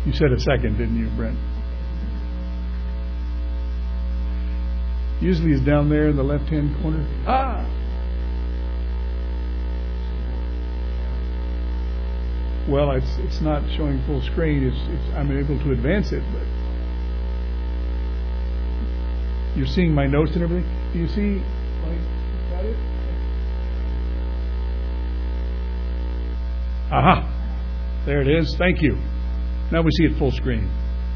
You said a second, didn't you, Brent? Usually it's down there in the left-hand corner. Ah! Well, it's not showing full screen. I'm able to advance it, but you're seeing my notes and everything. Do you see? Got it? Aha! There it is. Thank you. Now we see it full screen.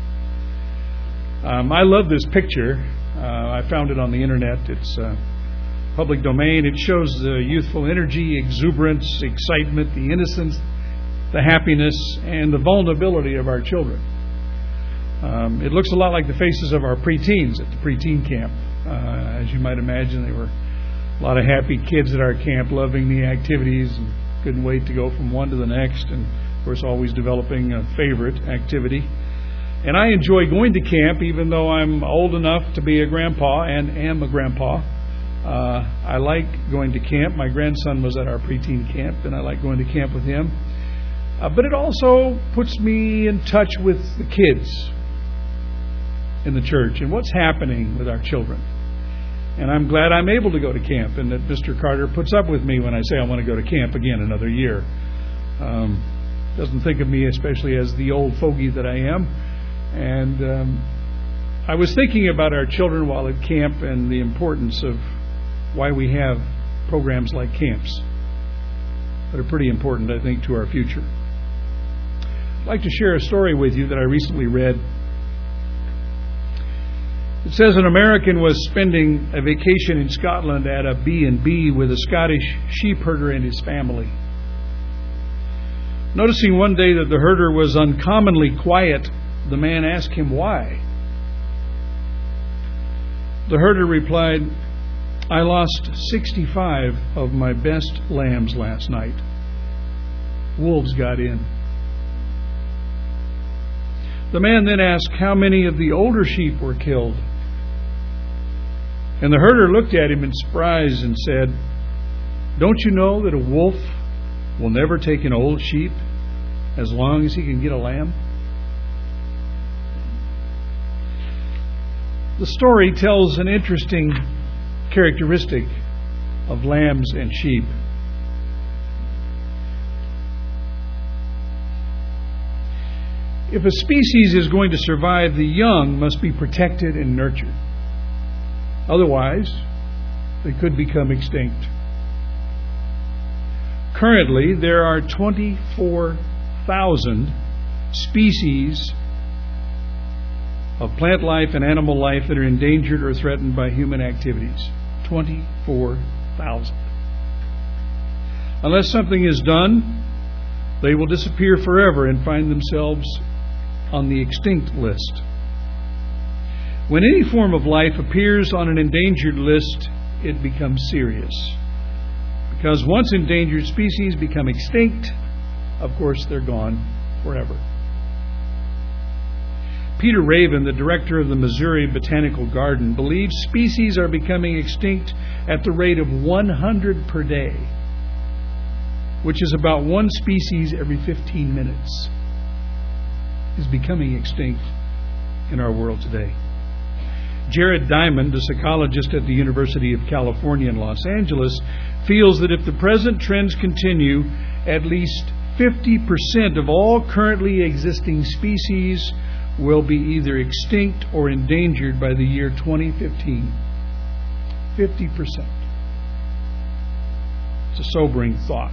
I love this picture. I found it on the internet. It's public domain. It shows the youthful energy, exuberance, excitement, the innocence, the happiness, and the vulnerability of our children. It looks a lot like the faces of our preteens at the preteen camp. As you might imagine, they were a lot of happy kids at our camp, loving the activities and couldn't wait to go from one to the next, and of course always developing a favorite activity. And I enjoy going to camp, even though I'm old enough to be a grandpa and am a grandpa. I like going to camp. My grandson was at our preteen camp, and I like going to camp with him. But it also puts me in touch with the kids in the church and what's happening with our children. And I'm glad I'm able to go to camp, and that Mr. Carter puts up with me when I say I want to go to camp again another year. Doesn't think of me especially as the old fogey that I am. And I was thinking about our children while at camp and the importance of why we have programs like camps that are pretty important, I think, to our future. I'd like to share a story with you that I recently read. It says an American was spending a vacation in Scotland at a B&B with a Scottish sheep herder and his family. Noticing one day that the herder was uncommonly quiet, the man asked him why. The herder replied, "I lost 65 of my best lambs last night. Wolves got in." The man then asked how many of the older sheep were killed. And the herder looked at him in surprise and said, "Don't you know that a wolf will never take an old sheep as long as he can get a lamb?" The story tells an interesting characteristic of lambs and sheep. If a species is going to survive, the young must be protected and nurtured. Otherwise, they could become extinct. Currently, there are 24,000 species of plant life and animal life that are endangered or threatened by human activities. 24,000. Unless something is done, they will disappear forever and find themselves on the extinct list. When any form of life appears on an endangered list, it becomes serious. Because once endangered species become extinct, of course they're gone forever. Peter Raven, the director of the Missouri Botanical Garden, believes species are becoming extinct at the rate of 100 per day, which is about one species every 15 minutes, is becoming extinct in our world today. Jared Diamond, a psychologist at the University of California in Los Angeles, feels that if the present trends continue, at least 50% of all currently existing species will be either extinct or endangered by the year 2015. 50%. It's a sobering thought.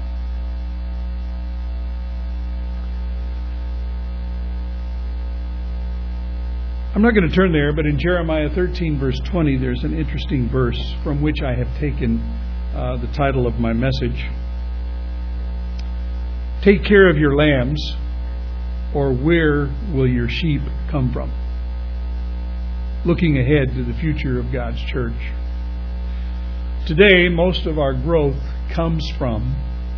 I'm not going to turn there, but in Jeremiah 13, verse 20, there's an interesting verse from which I have taken the title of my message. Take care of your lambs, or where will your sheep come from? Looking ahead to the future of God's church. Today, most of our growth comes from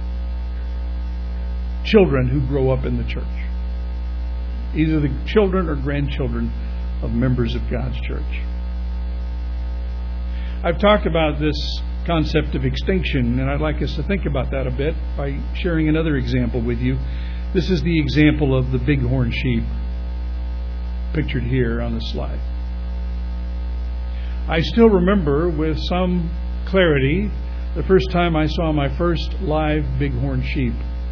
children who grow up in the church. Either the children or grandchildren of members of God's church. I've talked about this concept of extinction, and I'd like us to think about that a bit by sharing another example with you. This is the example of the bighorn sheep. pictured here on the slide. I still remember with some clarity the first time I saw my first live bighorn sheep.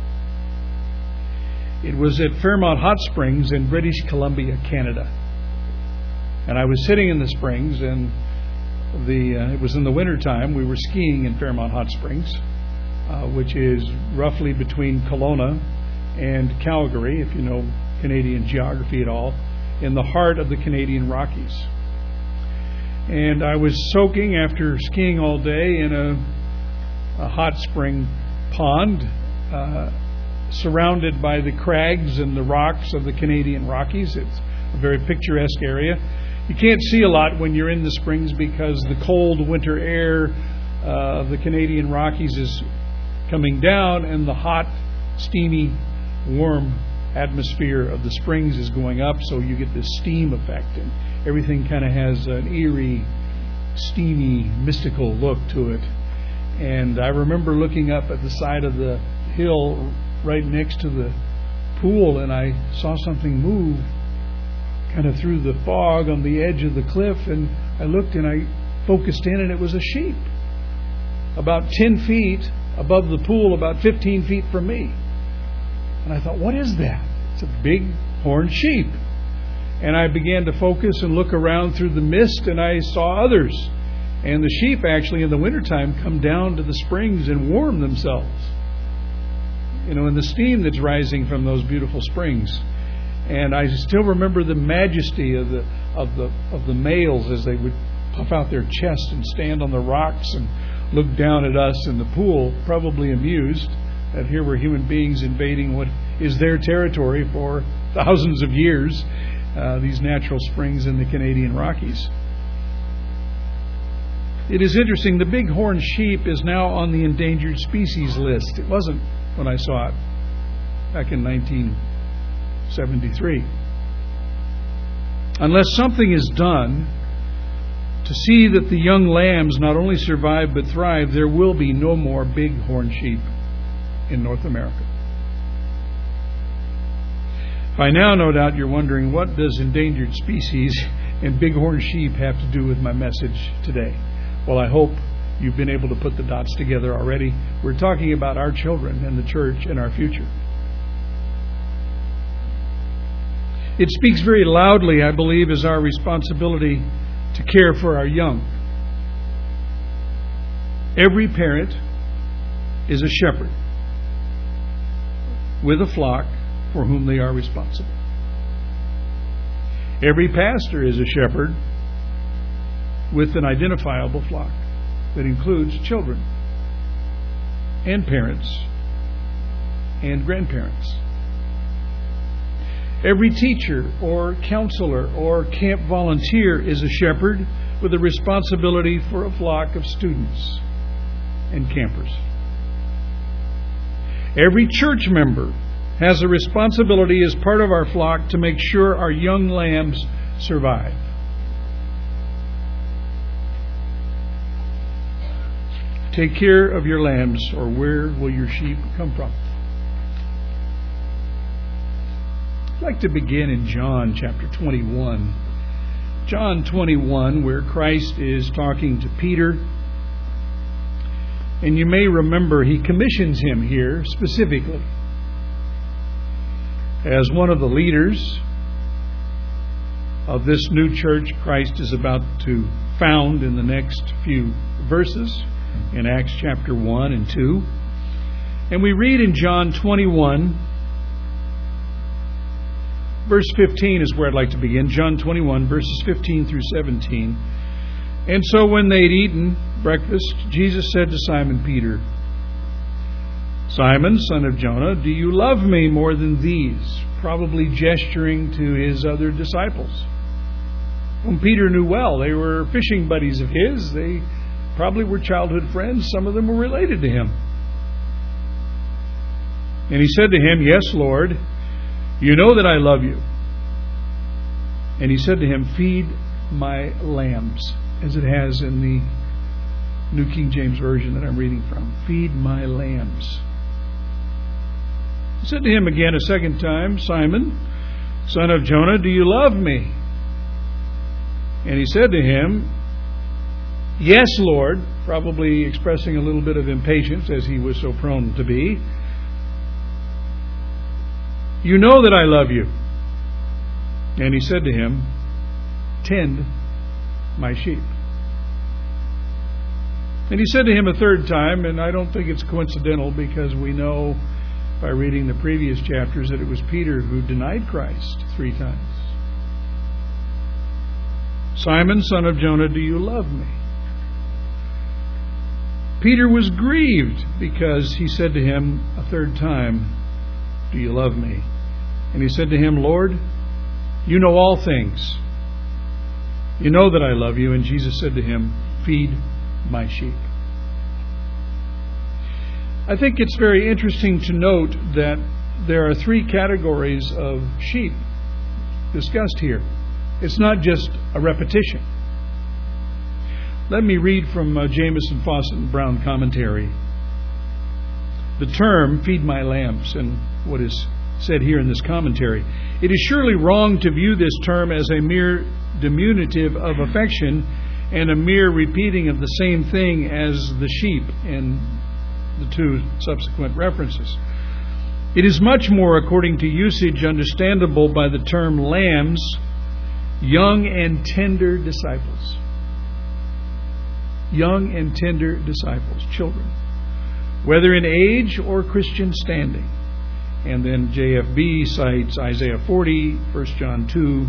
It was at Fairmont Hot Springs in British Columbia, Canada. And I was sitting in the springs, and it was in the wintertime. We were skiing in Fairmont Hot Springs, which is roughly between Kelowna and Calgary, if you know Canadian geography at all, in the heart of the Canadian Rockies. And I was soaking after skiing all day in a hot spring pond, surrounded by the crags and the rocks of the Canadian Rockies. It's a very picturesque area. You can't see a lot when you're in the springs because the cold winter air of the Canadian Rockies is coming down, and the hot, steamy, warm atmosphere of the springs is going up, so you get this steam effect, and everything kind of has an eerie, steamy, mystical look to it. And I remember looking up at the side of the hill right next to the pool, and I saw something move kind of through the fog on the edge of the cliff, and I looked and I focused in, and it was a sheep about 10 feet above the pool, about 15 feet from me. And I thought, what is that? It's a big horned sheep. And I began to focus and look around through the mist, and I saw others. And the sheep actually in the wintertime come down to the springs and warm themselves, in the steam that's rising from those beautiful springs. And I still remember the majesty of the males as they would puff out their chests and stand on the rocks and look down at us in the pool, probably amused that here were human beings invading what is their territory for thousands of years, these natural springs in the Canadian Rockies. It is interesting, the bighorn sheep is now on the endangered species list. It wasn't when I saw it back in 1973. Unless something is done to see that the young lambs not only survive but thrive, there will be no more bighorn sheep in North America. By now, no doubt you're wondering, what does endangered species and bighorn sheep have to do with my message today? Well, I hope you've been able to put the dots together already. We're talking about our children and the church and our future. It speaks very loudly, I believe, as our responsibility to care for our young. Every parent is a shepherd with a flock for whom they are responsible. Every pastor is a shepherd with an identifiable flock that includes children and parents and grandparents. Every teacher or counselor or camp volunteer is a shepherd with a responsibility for a flock of students and campers. Every church member has a responsibility as part of our flock to make sure our young lambs survive. Take care of your lambs, or where will your sheep come from? I'd like to begin in John chapter 21. John 21, where Christ is talking to Peter. And you may remember he commissions him here specifically as one of the leaders of this new church Christ is about to found in the next few verses in Acts chapter 1 and 2. And we read in John 21, verse 15 is where I'd like to begin. John 21, verses 15 through 17. And so when they'd eaten breakfast, Jesus said to Simon Peter, "Simon, son of Jonah, do you love me more than these?" Probably gesturing to his other disciples, whom Peter knew well. They were fishing buddies of his. They probably were childhood friends. Some of them were related to him. And he said to him, "Yes, Lord, you know that I love you." And he said to him, "Feed my lambs," as it has in the New King James Version that I'm reading from. "Feed my lambs." He said to him again a second time, "Simon, son of Jonah, do you love me? And he said to him, Yes, Lord, probably expressing a little bit of impatience as he was so prone to be. You know that I love you. And he said to him, Tend my sheep. And he said to him a third time, and I don't think it's coincidental because we know by reading the previous chapters that it was Peter who denied Christ 3 times. Simon, son of Jonah, do you love me? Peter was grieved because he said to him a third time, Do you love me? And he said to him, Lord, you know all things. You know that I love you. And Jesus said to him, Feed my sheep. I think it's very interesting to note that there are 3 categories of sheep discussed here. It's not just a repetition. Let me read from Jamieson, Fawcett, and Brown commentary. The term, feed my lambs, and what is said here in this commentary. It is surely wrong to view this term as a mere diminutive of affection and a mere repeating of the same thing as the sheep in the 2 subsequent references. It is much more, according to usage, understandable by the term lambs, young and tender disciples. Young and tender disciples, children, whether in age or Christian standing. And then JFB cites Isaiah 40, 1 John 2,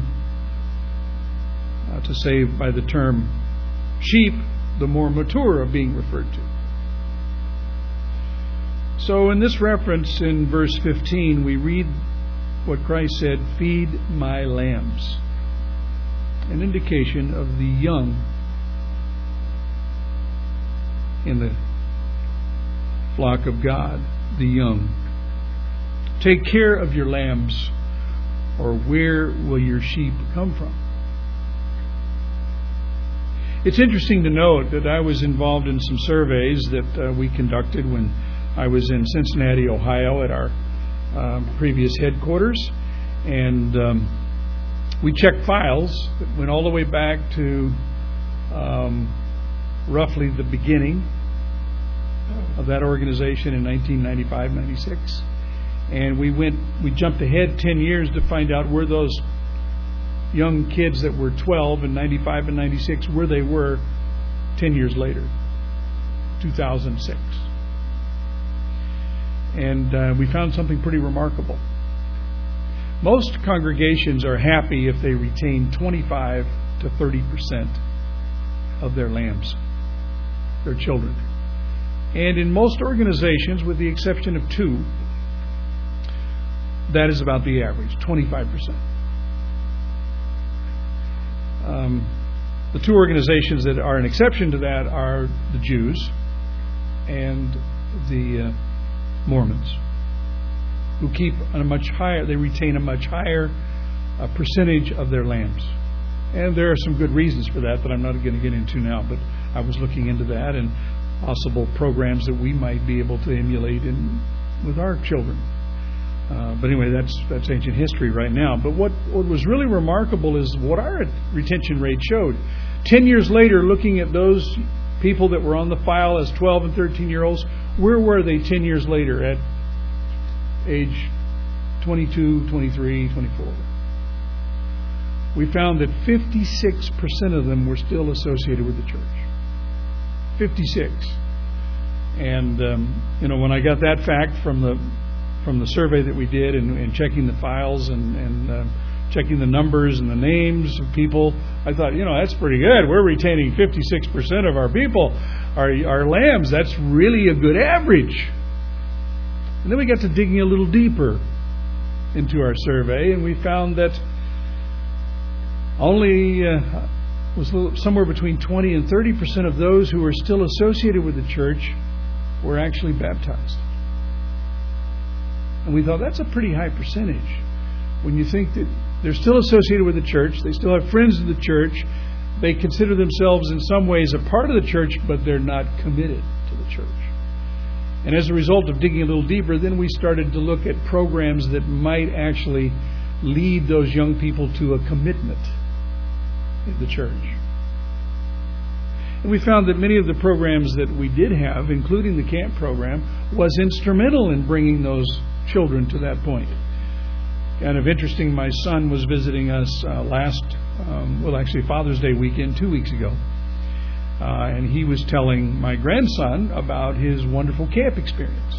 to say by the term sheep, the more mature are being referred to. So in this reference in verse 15, we read what Christ said, Feed my lambs. An indication of the young in the flock of God, the young. Take care of your lambs, or where will your sheep come from? It's interesting to note that I was involved in some surveys that we conducted when I was in Cincinnati, Ohio, at our previous headquarters, and we checked files that went all the way back to roughly the beginning of that organization in 1995-96. And we jumped ahead 10 years to find out where those young kids that were 12 in 95 and 96, where they were 10 years later, 2006. And we found something pretty remarkable. Most congregations are happy if they retain 25 to 30% of their lambs, their children. And in most organizations, with the exception of 2, that is about the average, 25%. The 2 organizations that are an exception to that are the Jews and the Mormons, who keep a much higher, they retain a much higher percentage of their lambs. And there are some good reasons for that I'm not going to get into now, but I was looking into that and possible programs that we might be able to emulate with our children. But anyway, that's ancient history right now. But what was really remarkable is what our retention rate showed. 10 years later, looking at those people that were on the file as 12 and 13-year-olds, where were they 10 years later at age 22, 23, 24? We found that 56% of them were still associated with the church. 56. And, when I got that fact from the survey that we did and checking the files and checking the numbers and the names of people, I thought, that's pretty good. We're retaining 56% of our people, our lambs. That's really a good average. And then we got to digging a little deeper into our survey, and we found that only was somewhere between 20 and 30% of those who were still associated with the church were actually baptized. And we thought that's a pretty high percentage when you think that they're still associated with the church, they still have friends of the church, they consider themselves in some ways a part of the church, but they're not committed to the church. And as a result of digging a little deeper, then we started to look at programs that might actually lead those young people to a commitment in the church. And we found that many of the programs that we did have, including the camp program, was instrumental in bringing those children to that point. Kind of interesting, my son was visiting us Father's Day weekend 2 weeks ago. And he was telling my grandson about his wonderful camp experience.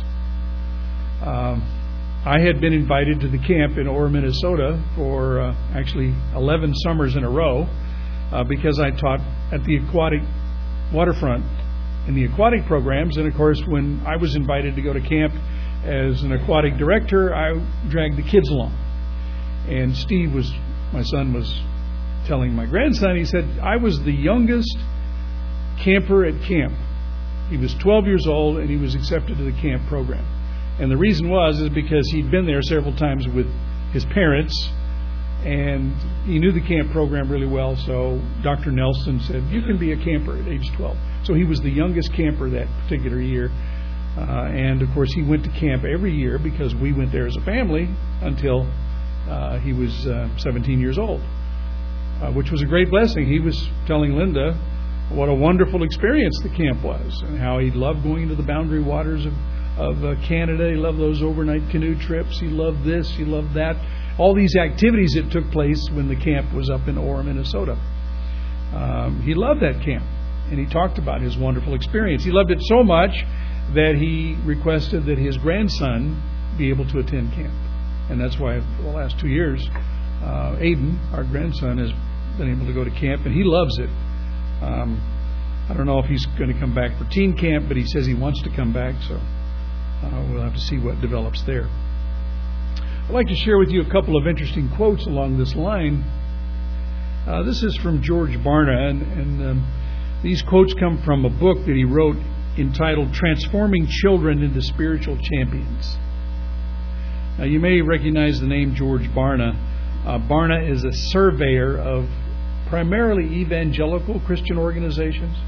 I had been invited to the camp in Orr, Minnesota for 11 summers in a row because I taught at the aquatic waterfront in the aquatic programs. And of course, when I was invited to go to camp as an aquatic director, I dragged the kids along. And my son was telling my grandson, he said, I was the youngest camper at camp. He was 12 years old and he was accepted to the camp program. And the reason is because he'd been there several times with his parents and he knew the camp program really well. So Dr. Nelson said, you can be a camper at age 12. So he was the youngest camper that particular year. And of course he went to camp every year because we went there as a family until he was 17 years old, which was a great blessing. He was telling Linda what a wonderful experience the camp was and how he loved going into the boundary waters of Canada. He loved those overnight canoe trips. He loved this. He loved that. All these activities that took place when the camp was up in Orr, Minnesota. He loved that camp, and he talked about his wonderful experience. He loved it so much that he requested that his grandson be able to attend camp. And that's why for the last 2 years, Aiden, our grandson, has been able to go to camp, and he loves it. I don't know if he's going to come back for teen camp, but he says he wants to come back, so we'll have to see what develops there. I'd like to share with you a couple of interesting quotes along this line. This is from George Barna, and these quotes come from a book that he wrote entitled Transforming Children into Spiritual Champions. Now, you may recognize the name George Barna. Barna is a surveyor of primarily evangelical Christian organizations.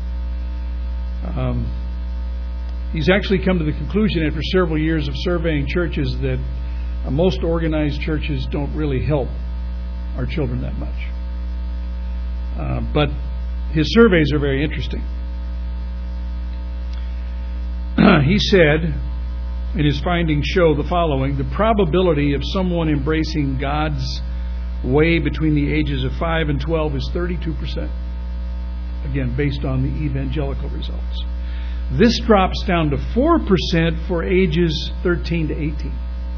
He's actually come to the conclusion after several years of surveying churches that most organized churches don't really help our children that much. But his surveys are very interesting. He said, and his findings show the following: the probability of someone embracing God's way between the ages of 5 and 12 is 32%. Again, based on the evangelical results. This drops down to 4% for ages 13 to 18.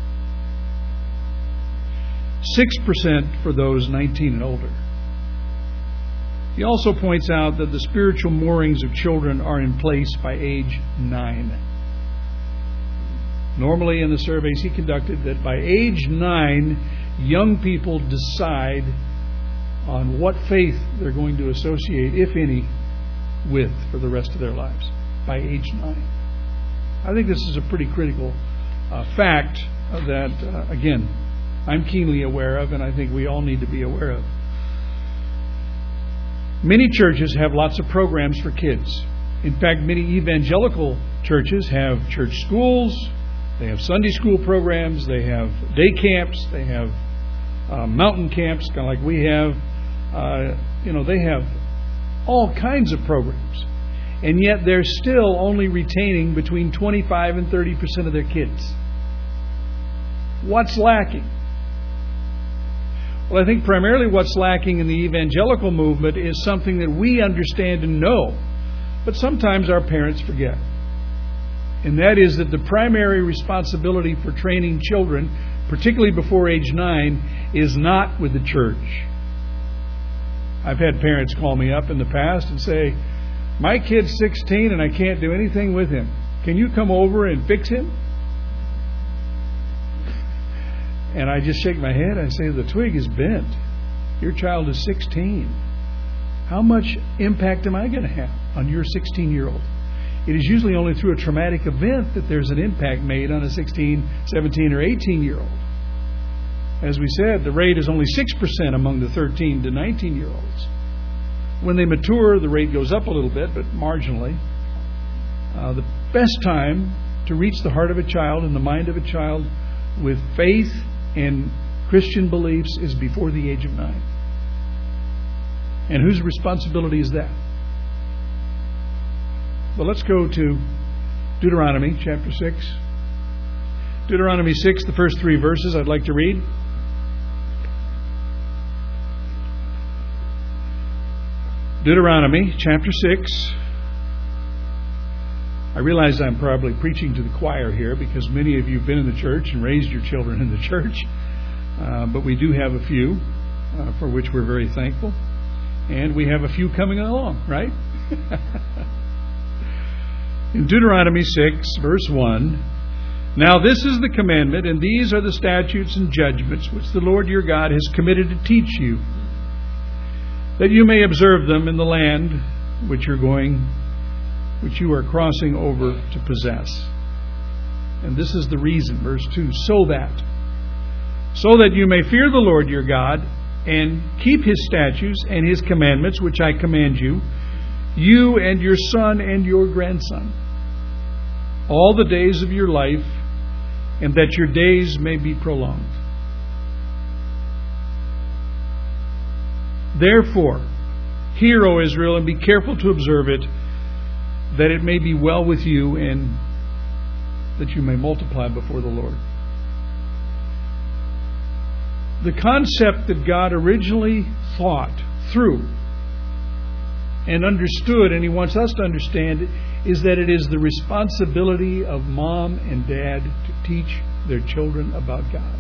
6% for those 19 and older. He also points out that the spiritual moorings of children are in place by age 9. Normally in the surveys he conducted that by age 9, young people decide on what faith they're going to associate, if any, with for the rest of their lives by age 9. I think this is a pretty critical fact that, again, I'm keenly aware of, and I think we all need to be aware of. Many churches have lots of programs for kids. In fact, many evangelical churches have church schools, they have Sunday school programs, they have day camps, they have mountain camps, kind of like we have. They have all kinds of programs. And yet they're still only retaining between 25 and 30% of their kids. What's lacking? Well, I think primarily what's lacking in the evangelical movement is something that we understand and know, but sometimes our parents forget. And that is that the primary responsibility for training children, particularly before age 9, is not with the church. I've had parents call me up in the past and say, my kid's 16 and I can't do anything with him. Can you come over and fix him? And I just shake my head. I say, the twig is bent. Your child is 16. How much impact am I going to have on your 16-year-old? It is usually only through a traumatic event that there's an impact made on a 16, 17, or 18-year-old. As we said, the rate is only 6% among the 13 to 19-year-olds. When they mature, the rate goes up a little bit, but marginally. The best time to reach the heart of a child and the mind of a child with faith and Christian beliefs is before the age of 9. And whose responsibility is that? Well, let's go to Deuteronomy chapter 6. Deuteronomy 6, the first 3 verses I'd like to read. Deuteronomy chapter 6. I realize I'm probably preaching to the choir here because many of you have been in the church and raised your children in the church. But we do have a few for which we're very thankful. And we have a few coming along, right? In Deuteronomy 6, verse 1, "Now this is the commandment, and these are the statutes and judgments which the Lord your God has committed to teach you, that you may observe them in the land which you are crossing over to possess." And this is the reason, verse 2, so that you may fear the Lord your God and keep His statutes and His commandments which I command you, you and your son and your grandson, all the days of your life, and that your days may be prolonged. Therefore, hear, O Israel, and be careful to observe it, that it may be well with you and that you may multiply before the Lord. The concept that God originally thought through and understood, and He wants us to understand it, is that it is the responsibility of mom and dad to teach their children about God.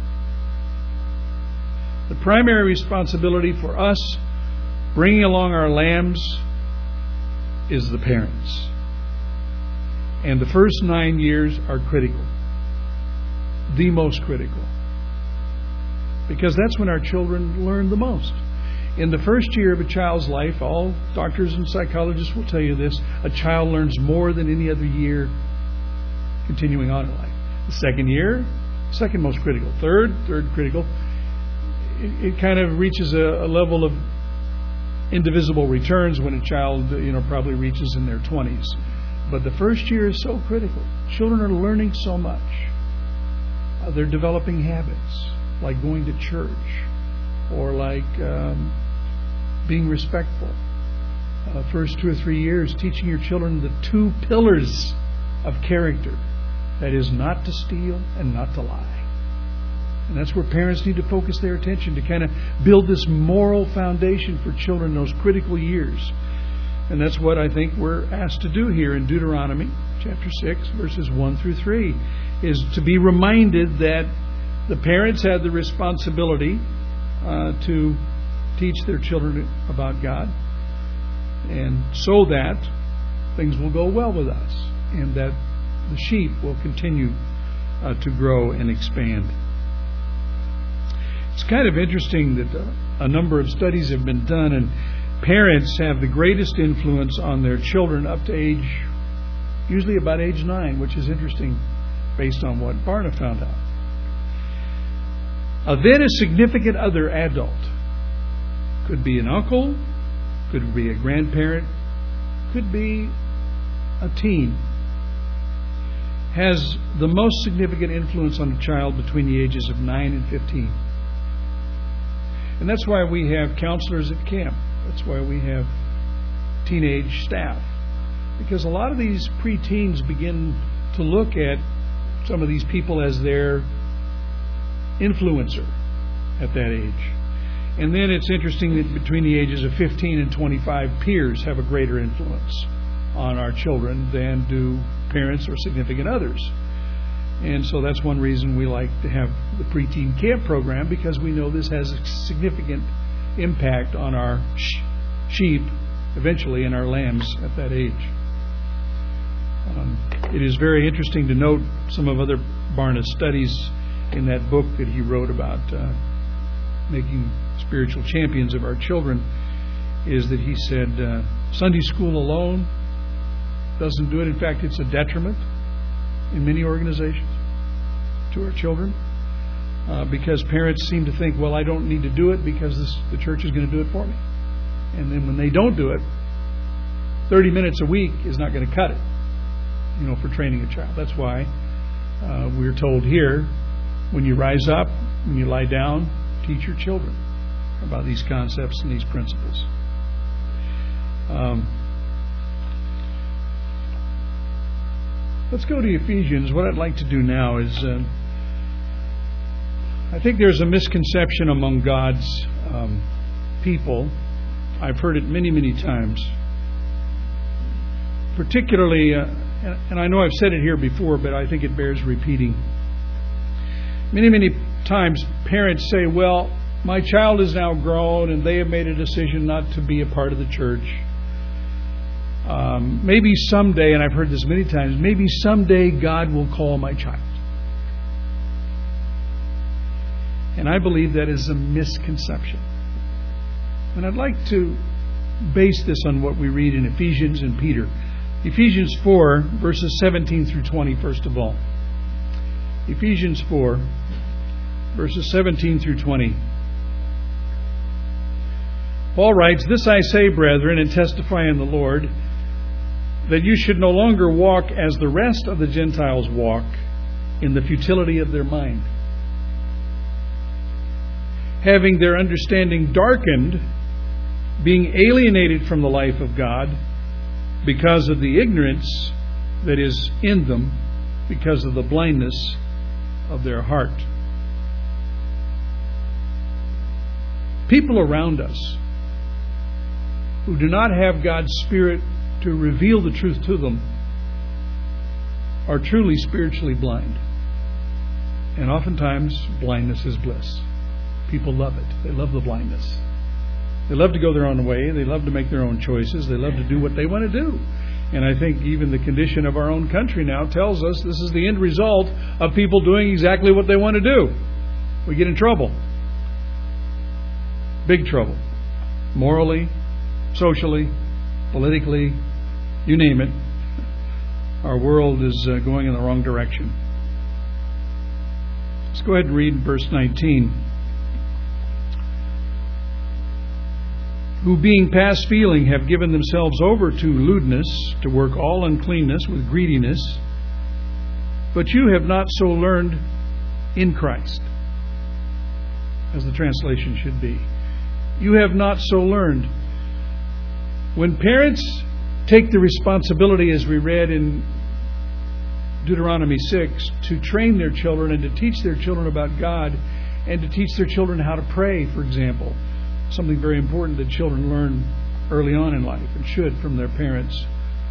The primary responsibility for us bringing along our lambs is the parents. And the first 9 years are critical. The most critical. Because that's when our children learn the most. In the first year of a child's life, all doctors and psychologists will tell you this, a child learns more than any other year continuing on in life. The second year, second most critical. Third critical. It kind of reaches a level of indivisible returns when a child probably reaches in their 20s. But the first year is so critical. Children are learning so much. They're developing habits, like going to church, or like being respectful. First 2 or 3 years, teaching your children the 2 pillars of character. That is, not to steal and not to lie. And that's where parents need to focus their attention, to kind of build this moral foundation for children in those critical years. And that's what I think we're asked to do here in Deuteronomy chapter 6, verses 1 through 3, is to be reminded that the parents had the responsibility to teach their children about God, and so that things will go well with us, and that the sheep will continue to grow and expand. It's kind of interesting that a number of studies have been done, and parents have the greatest influence on their children up to usually about age 9, which is interesting based on what Barna found out. Then a significant other adult, could be an uncle, could be a grandparent, could be a teen, has the most significant influence on a child between the ages of 9 and 15. And that's why we have counselors at camp. That's why we have teenage staff. Because a lot of these preteens begin to look at some of these people as their influencer at that age. And then it's interesting that between the ages of 15 and 25, peers have a greater influence on our children than do parents or significant others. And so that's one reason we like to have the preteen camp program, because we know this has a significant impact on our sheep, eventually, and our lambs at that age. It is very interesting to note some of other Barna's studies in that book that he wrote about making spiritual champions of our children, is that he said Sunday school alone doesn't do it. In fact, it's a detriment in many organizations to our children, because parents seem to think, well, I don't need to do it because the church is going to do it for me. And then when they don't do it, 30 minutes a week is not going to cut it, for training a child. That's why we're told here, when you rise up, when you lie down, Teach your children about these concepts and these principles. Let's go to Ephesians. What I'd like to do now is, I think there's a misconception among God's people. I've heard it many, many times. Particularly, and I know I've said it here before, but I think it bears repeating. Many, many times parents say, well, my child is now grown and they have made a decision not to be a part of the church. Maybe someday, and I've heard this many times, maybe someday God will call my child. And I believe that is a misconception. And I'd like to base this on what we read in Ephesians and Peter. Ephesians 4, verses 17 through 20, first of all. Ephesians 4, verses 17 through 20. Paul writes, "This I say, brethren, and testify in the Lord, that you should no longer walk as the rest of the Gentiles walk, in the futility of their mind, having their understanding darkened, being alienated from the life of God, because of the ignorance that is in them, because of the blindness of their heart." People around us who do not have God's Spirit to reveal the truth to them are truly spiritually blind. And oftentimes, blindness is bliss. People love it. They love the blindness. They love to go their own way. They love to make their own choices. They love to do what they want to do. And I think even the condition of our own country now tells us this is the end result of people doing exactly what they want to do. We get in trouble. Big trouble. Morally, socially, politically, you name it. Our world is going in the wrong direction. Let's go ahead and read verse 19. "Who being past feeling have given themselves over to lewdness, to work all uncleanness with greediness. But you have not so learned in Christ," as the translation should be. You have not so learned. When parents take the responsibility, as we read in Deuteronomy 6, to train their children and to teach their children about God and to teach their children how to pray, for example, something very important that children learn early on in life and should from their parents,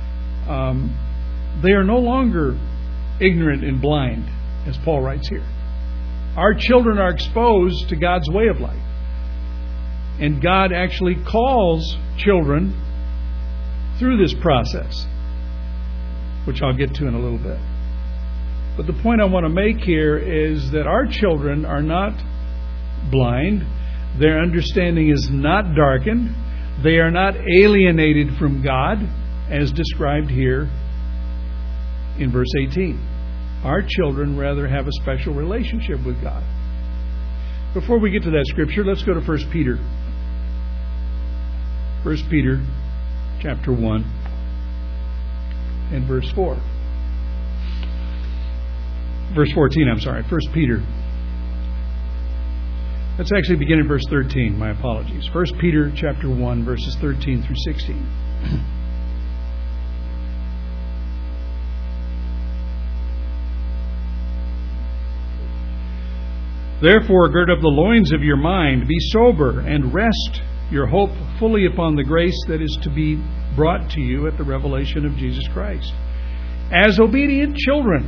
they are no longer ignorant and blind, as Paul writes here. Our children are exposed to God's way of life. And God actually calls children through this process, which I'll get to in a little bit. But the point I want to make here is that our children are not blind. Their understanding is not darkened. They are not alienated from God, as described here in verse 18. Our children rather have a special relationship with God. Before we get to that scripture, let's go to 1 Peter. 1 Peter chapter 1 and verse 4. Verse 14, I'm sorry. 1 Peter. Let's actually begin in verse 13. My apologies. 1 Peter chapter 1, verses 13 through 16. "Therefore, gird up the loins of your mind, be sober, and rest your hope fully upon the grace that is to be brought to you at the revelation of Jesus Christ. As obedient children."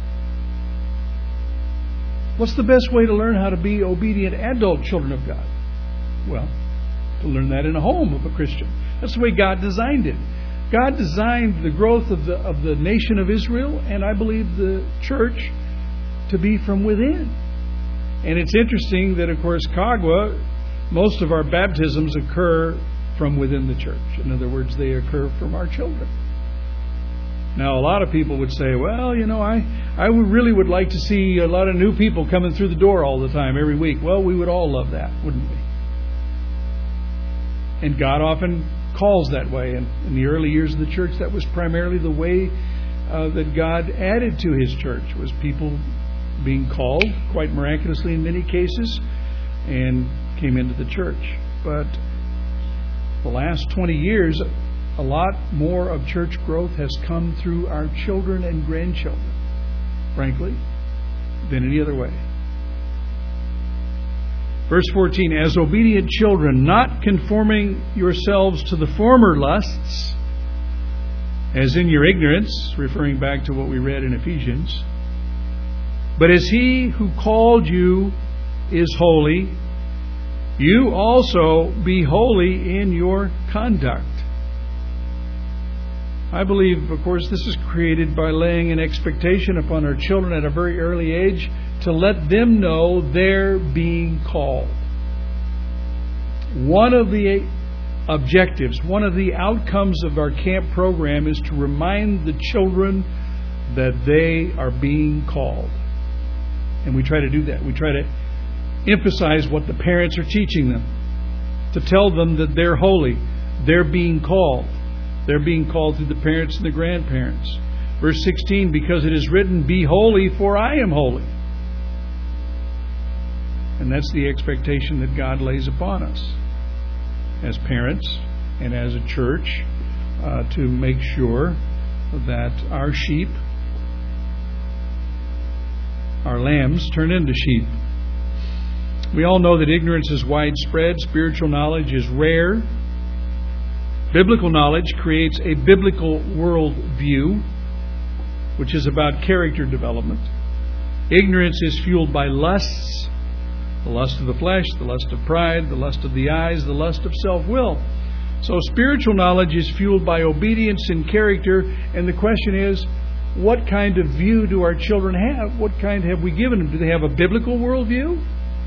What's the best way to learn how to be obedient adult children of God? Well, to learn that in a home of a Christian. That's the way God designed it. God designed the growth of the nation of Israel, and I believe the church, to be from within. And it's interesting that, of course, Kagwa, most of our baptisms occur from within the church. In other words, they occur from our children. Now, a lot of people would say, well, you know, I really would like to see a lot of new people coming through the door all the time, every week. Well, we would all love that, wouldn't we? And God often calls that way. And in the early years of the church, that was primarily the way that God added to His church, was people being called, quite miraculously in many cases, and came into the church. But the last 20 years, a lot more of church growth has come through our children and grandchildren, frankly, than any other way. Verse 14, as obedient children, not conforming yourselves to the former lusts, as in your ignorance, referring back to what we read in Ephesians, but as He who called you is holy, you also be holy in your conduct. I believe, of course, this is created by laying an expectation upon our children at a very early age to let them know they're being called. One of the objectives, one of the outcomes of our camp program is to remind the children that they are being called. And we try to do that. We try to emphasize what the parents are teaching them, to tell them that they're holy, they're being called. They're being called through the parents and the grandparents. Verse 16, because it is written, be holy, for I am holy. And that's the expectation that God lays upon us as parents and as a church, to make sure that our sheep, our lambs, turn into sheep. We all know that ignorance is widespread, spiritual knowledge is rare. Biblical knowledge creates a biblical worldview, which is about character development. Ignorance is fueled by lusts, the lust of the flesh, the lust of pride, the lust of the eyes, the lust of self-will. So spiritual knowledge is fueled by obedience and character, and the question is, what kind of view do our children have? What kind have we given them? Do they have a biblical worldview?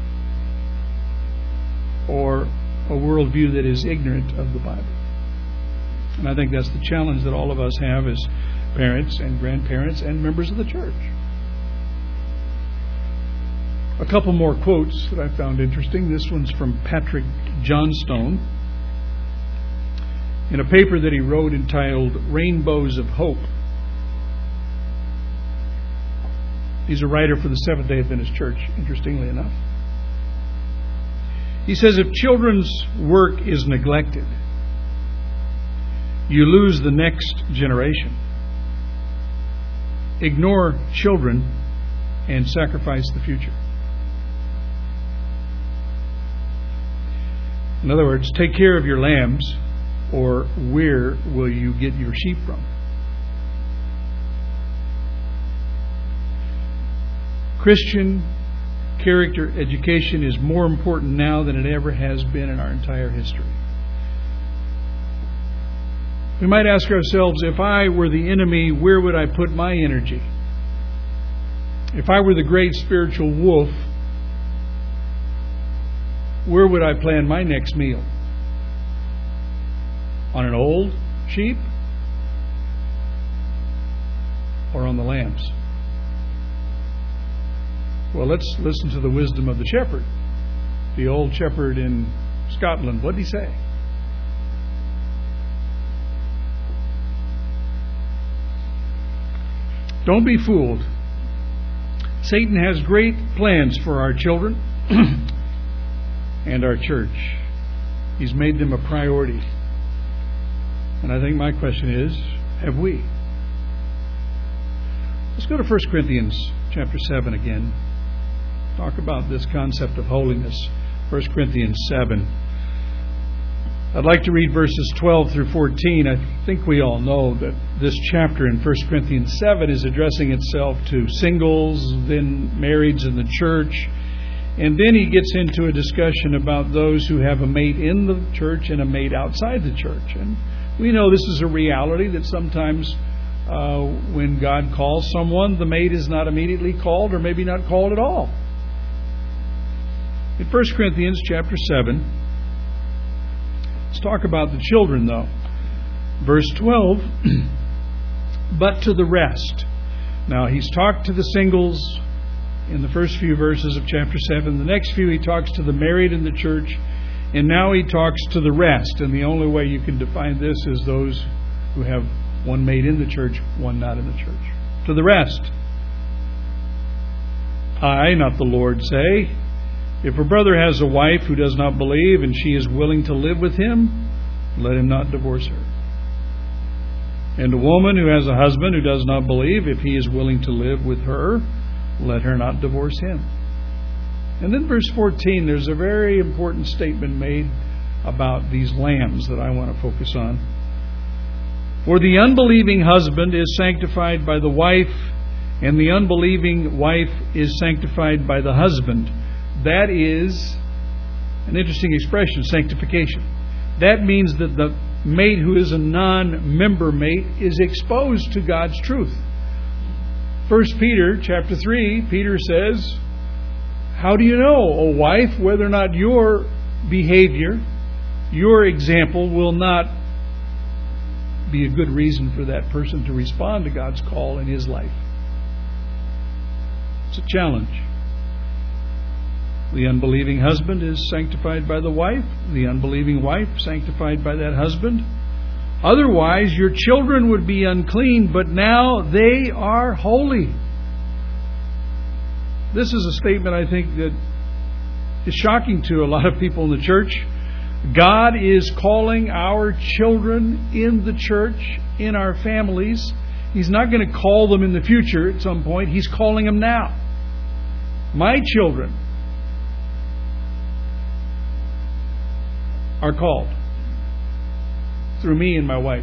Or a worldview that is ignorant of the Bible? And I think that's the challenge that all of us have as parents and grandparents and members of the church. A couple more quotes that I found interesting. This one's from Patrick Johnstone in a paper that he wrote entitled Rainbows of Hope. He's a writer for the Seventh-day Adventist Church, interestingly enough. He says, if children's work is neglected, you lose the next generation. Ignore children and sacrifice the future. In other words, take care of your lambs, or where will you get your sheep from? Christian character education is more important now than it ever has been in our entire history. We might ask ourselves, if I were the enemy, where would I put my energy? If I were the great spiritual wolf, where would I plan my next meal? On an old sheep? Or on the lambs? Well, let's listen to the wisdom of the shepherd. The old shepherd in Scotland. What did he say? Don't be fooled. Satan has great plans for our children and our church. He's made them a priority. And I think my question is, have we? Let's go to 1 Corinthians chapter 7 again. Talk about this concept of holiness. 1 Corinthians 7. I'd like to read verses 12 through 14. I think we all know that this chapter in 1 Corinthians 7 is addressing itself to singles, then marrieds in the church. And then he gets into a discussion about those who have a mate in the church and a mate outside the church. And we know this is a reality that sometimes when God calls someone, the mate is not immediately called, or maybe not called at all. In 1 Corinthians chapter 7, let's talk about the children, though. Verse 12, but to the rest. Now, he's talked to the singles in the first few verses of chapter 7. The next few, he talks to the married in the church. And now he talks to the rest. And the only way you can define this is those who have one mate in the church, one not in the church. To the rest. I, not the Lord, say, If a brother has a wife who does not believe and she is willing to live with him, let him not divorce her. And a woman who has a husband who does not believe, if he is willing to live with her, let her not divorce him. And then verse 14, there's a very important statement made about these lambs that I want to focus on. For the unbelieving husband is sanctified by the wife, and the unbelieving wife is sanctified by the husband. That is an interesting expression, sanctification. That means that the mate who is a non-member mate is exposed to God's truth. 1 Peter chapter 3, Peter says, how do you know, O wife, whether or not your behavior, your example will not be a good reason for that person to respond to God's call in his life? It's a challenge. The unbelieving husband is sanctified by the wife, the unbelieving wife sanctified by that husband. Otherwise, your children would be unclean, but now they are holy. This is a statement, I think, that is shocking to a lot of people in the church. God is calling our children in the church, in our families. He's not going to call them in the future at some point. He's calling them now. My children are called through me and my wife.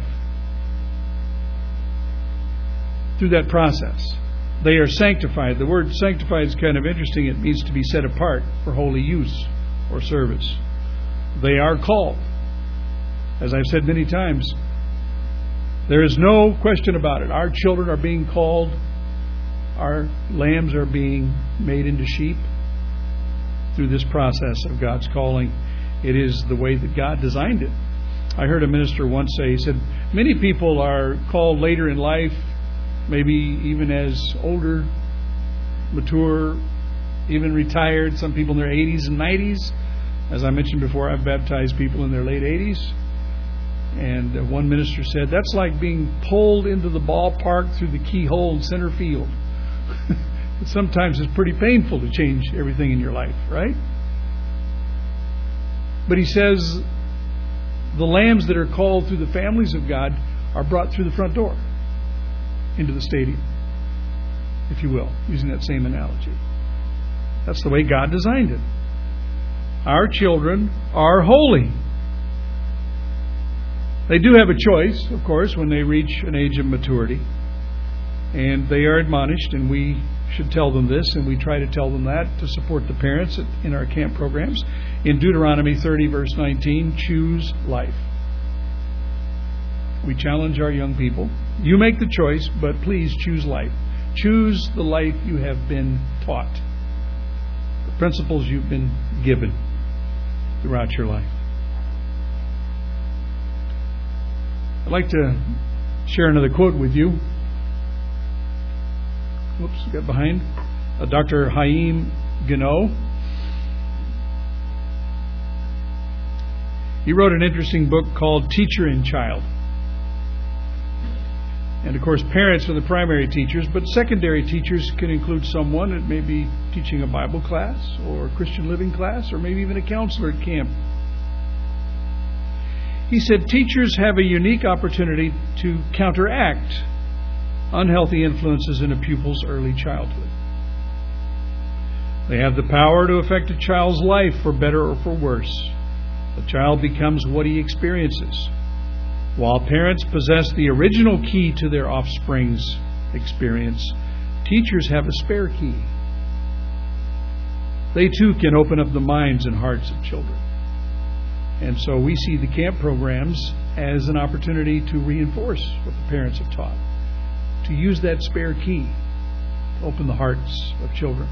Through that process. They are sanctified. The word sanctified is kind of interesting. It means to be set apart for holy use or service. They are called. As I've said many times, there is no question about it. Our children are being called. Our lambs are being made into sheep through this process of God's calling. It is the way that God designed it. I heard a minister once say, he said, many people are called later in life, maybe even as older, mature, even retired, some people in their 80s and 90s. As I mentioned before, I've baptized people in their late 80s. And one minister said, that's like being pulled into the ballpark through the keyhole in center field. Sometimes it's pretty painful to change everything in your life, right? But he says, the lambs that are called through the families of God are brought through the front door into the stadium, if you will, using that same analogy. That's the way God designed it. Our children are holy. They do have a choice, of course, when they reach an age of maturity. And they are admonished, and we should tell them this, and we try to tell them that to support the parents in our camp programs. In Deuteronomy 30, verse 19, choose life. We challenge our young people. You make the choice, but please choose life. Choose the life you have been taught. The principles you've been given throughout your life. I'd like to share another quote with you. Whoops, got behind. Dr. Haim Gano. He wrote an interesting book called Teacher and Child. And of course, parents are the primary teachers, but secondary teachers can include someone that may be teaching a Bible class or a Christian living class or maybe even a counselor at camp. He said, teachers have a unique opportunity to counteract unhealthy influences in a pupil's early childhood. They have the power to affect a child's life for better or for worse. The child becomes what he experiences. While parents possess the original key to their offspring's experience, teachers have a spare key. They too can open up the minds and hearts of children. And so we see the camp programs as an opportunity to reinforce what the parents have taught, to use that spare key to open the hearts of children.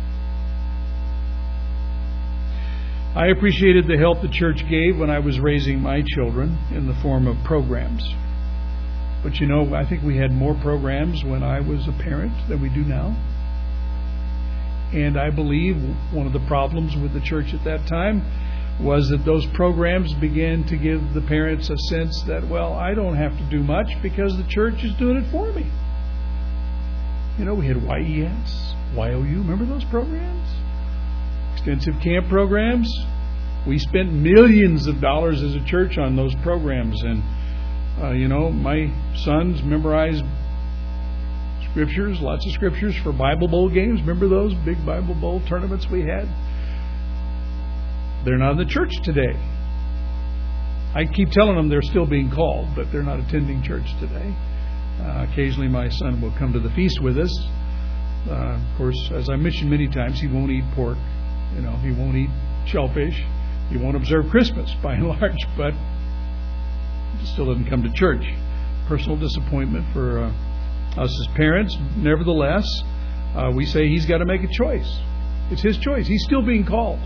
I appreciated the help the church gave when I was raising my children in the form of programs. But you know, I think we had more programs when I was a parent than we do now. And I believe one of the problems with the church at that time was that those programs began to give the parents a sense that, well, I don't have to do much because the church is doing it for me. You know, we had YES, YOU. Remember those programs? extensive camp programs. We spent millions of dollars as a church on those programs. And, my sons memorized scriptures, lots of scriptures for Bible Bowl games. Remember those big Bible Bowl tournaments we had? They're not in the church today. I keep telling them they're still being called, but they're not attending church today. Occasionally my son will come to the feast with us. Of course, as I mentioned many times, he won't eat pork. He won't eat shellfish. He won't observe Christmas by and large, but he still doesn't come to church. Personal disappointment for us as parents. Nevertheless, we say he's got to make a choice. It's his choice. He's still being called.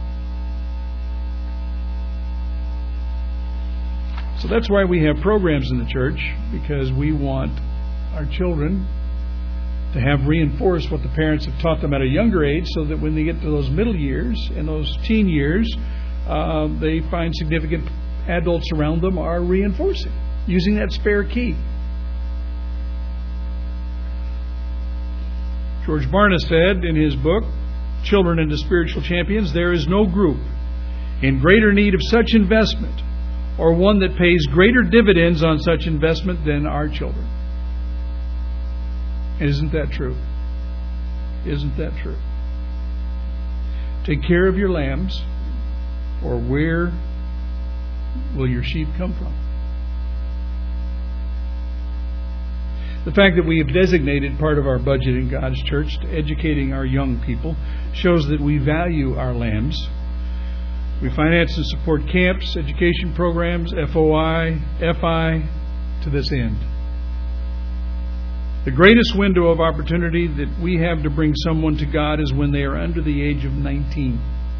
So that's why we have programs in the church, because we want our children to have reinforced what the parents have taught them at a younger age, so that when they get to those middle years and those teen years, they find significant adults around them are reinforcing, using that spare key. George Barna said in his book, Children into Spiritual Champions, there is no group in greater need of such investment, or one that pays greater dividends on such investment than our children. Isn't that true? Isn't that true? Take care of your lambs, or where will your sheep come from? The fact that we have designated part of our budget in God's church to educating our young people shows that we value our lambs. We finance and support camps, education programs, FOI, FI, to this end. The greatest window of opportunity that we have to bring someone to God is when they are under the age of 19,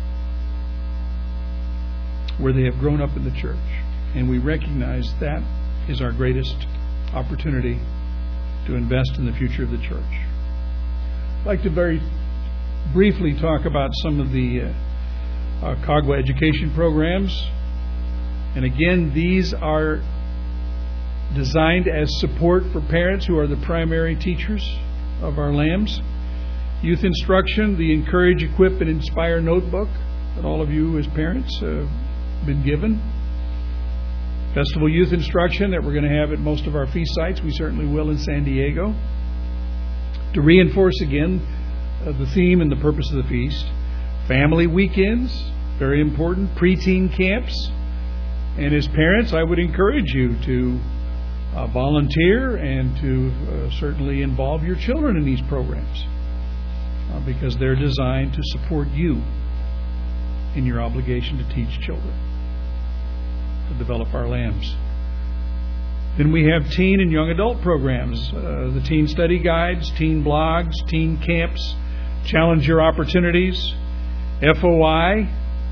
where they have grown up in the church. And we recognize that is our greatest opportunity to invest in the future of the church. I'd like to very briefly talk about some of the CAGWA education programs. And again, these are designed as support for parents who are the primary teachers of our lambs. Youth instruction, the Encourage, Equip, and Inspire notebook that all of you as parents have been given. Festival youth instruction that we're going to have at most of our feast sites. We certainly will in San Diego. To reinforce again the theme and the purpose of the feast. Family weekends, very important. Preteen camps. And as parents, I would encourage you to volunteer and to certainly involve your children in these programs, because they're designed to support you in your obligation to teach children, to develop our lambs. Then we have teen and young adult programs, the teen study guides, teen blogs, teen camps, challenger opportunities, FOI,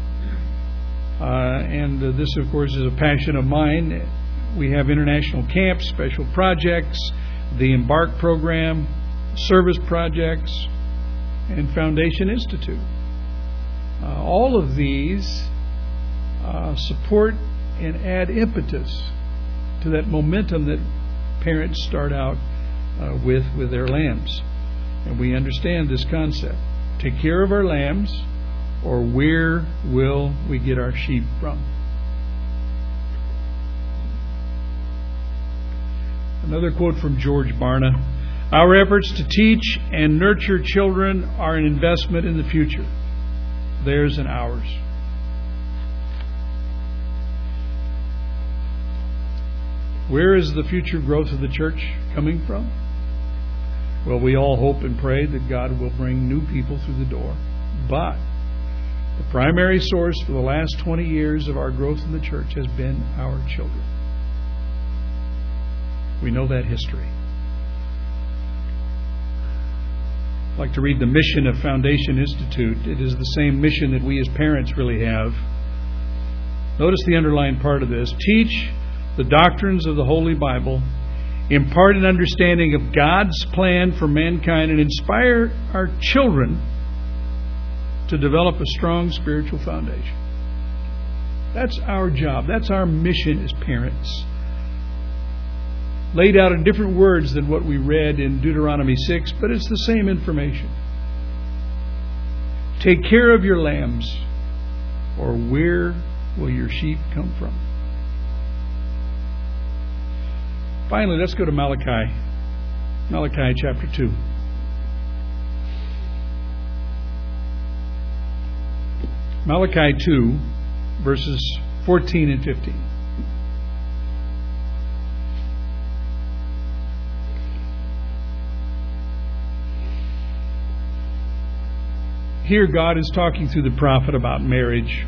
and this of course is a passion of mine. We have international camps, special projects, the Embark program, service projects, and Foundation Institute. All of these support and add impetus to that momentum that parents start out with their lambs. And we understand this concept. Take care of our lambs, or where will we get our sheep from? Another quote from George Barna. Our efforts to teach and nurture children are an investment in the future, theirs and ours. Where is the future growth of the church coming from? Well, we all hope and pray that God will bring new people through the door. But the primary source for the last 20 years of our growth in the church has been our children. We know that history. I'd like to read the mission of Foundation Institute. It is the same mission that we as parents really have. Notice the underlined part of this. Teach the doctrines of the Holy Bible, impart an understanding of God's plan for mankind, and inspire our children to develop a strong spiritual foundation. That's our job. That's our mission as parents. Laid out in different words than what we read in Deuteronomy 6, but it's the same information. Take care of your lambs, or where will your sheep come from? Finally, let's go to Malachi. Malachi chapter 2. Malachi 2, verses 14 and 15. Here God is talking through the prophet about marriage.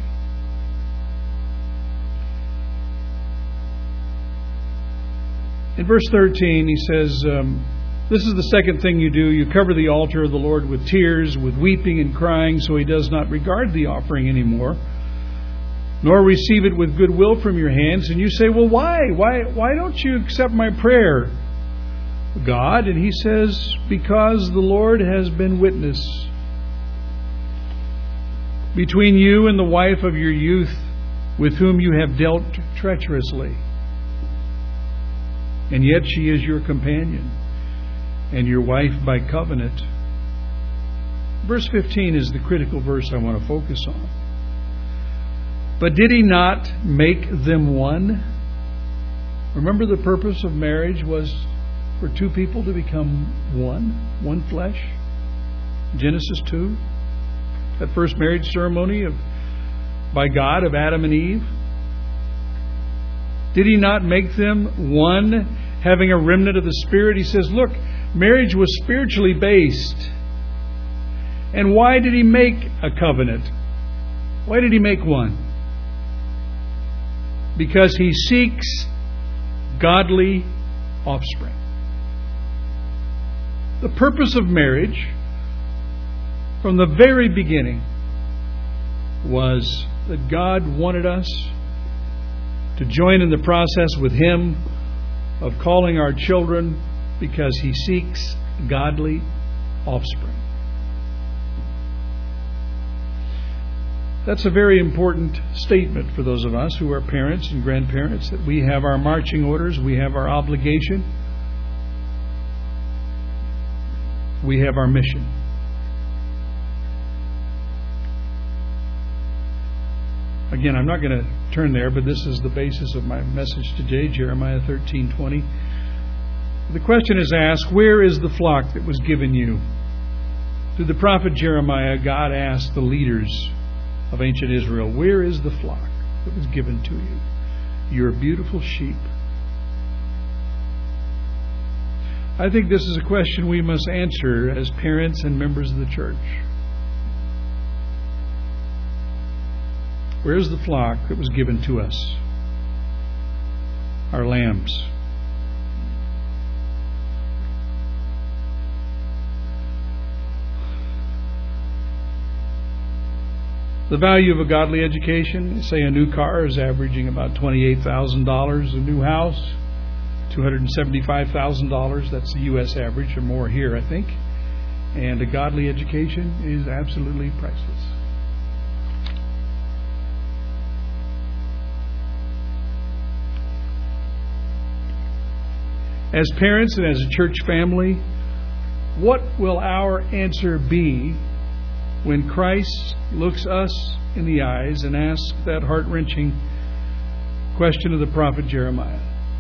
In verse 13 he says, this is the second thing you do. You cover the altar of the Lord with tears, with weeping and crying, so He does not regard the offering anymore, nor receive it with goodwill from your hands. And you say, well, why? Why don't you accept my prayer, God? And He says, because the Lord has been witness between you and the wife of your youth, with whom you have dealt treacherously. And yet she is your companion and your wife by covenant. Verse 15 is the critical verse I want to focus on. But did He not make them one? Remember, the purpose of marriage was for two people to become one flesh. Genesis 2. That first marriage ceremony by God of Adam and Eve. Did He not make them one, having a remnant of the Spirit? He says, look, marriage was spiritually based. And why did He make a covenant? Why did He make one? Because He seeks godly offspring. The purpose of marriage, from the very beginning, was that God wanted us to join in the process with Him of calling our children, because He seeks godly offspring. That's a very important statement for those of us who are parents and grandparents, that we have our marching orders, we have our obligation, we have our mission. Again, I'm not going to turn there, but this is the basis of my message today, Jeremiah 13:20. The question is asked, where is the flock that was given you? Through the prophet Jeremiah, God asked the leaders of ancient Israel, where is the flock that was given to you? Your beautiful sheep. I think this is a question we must answer as parents and members of the church. Where's the flock that was given to us? Our lambs. The value of a godly education, say a new car is averaging about $28,000. A new house, $275,000. That's the U.S. average, or more here, I think. And a godly education is absolutely priceless. As parents and as a church family, what will our answer be when Christ looks us in the eyes and asks that heart-wrenching question of the prophet Jeremiah?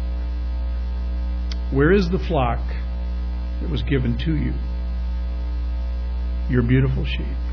Where is the flock that was given to you? Your beautiful sheep.